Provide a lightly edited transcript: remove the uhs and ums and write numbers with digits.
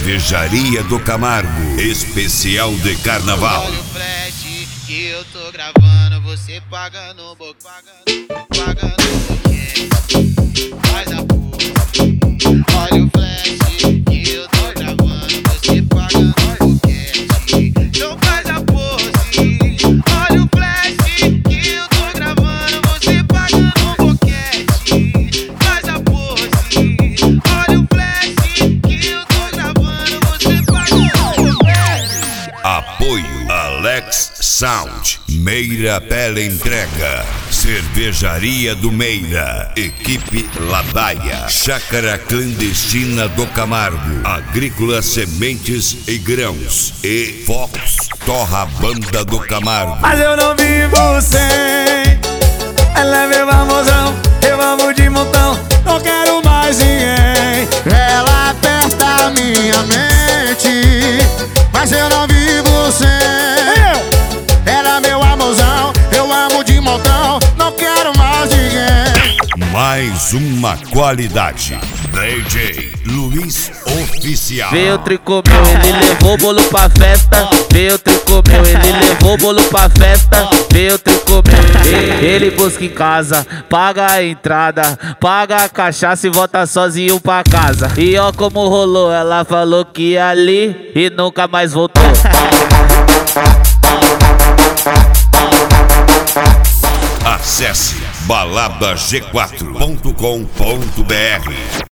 Cervejaria do Camargo, especial de carnaval. Olha o frete que eu tô gravando, você paga no boquete. Faz a porra. Olha o frete que eu tô gravando, você paga no boquete. Então faz a pose. Olha o flash que eu tô gravando, você paga no boquete. Faz a pose. Olha o flash que eu tô gravando, você paga no boquete. Apoio Alex Sound, Meira Pele Entrega, Cervejaria do Meira, Equipe Ladaia, Chácara Clandestina do Camargo, Agrícola Sementes e Grãos e Fox Torra Banda do Camargo. Mas eu não vivo sem. Ela é meu amorzão, eu amo de montão, não quero mais ninguém. Ela aperta a minha mente, mas eu não vivo sem. Ela é meu amorzão, eu amo de montão, não quero mais ninguém. Mais uma qualidade, DJ Luiz Oficial. Veio tricomeu, ele levou bolo pra festa. Veio tricomeu, ele levou bolo pra festa. Veio tricomeu, ele busca em casa, paga a entrada, paga a cachaça e volta sozinho pra casa. E ó como rolou, ela falou que ia ali e nunca mais voltou. Acesse baladag4.com.br.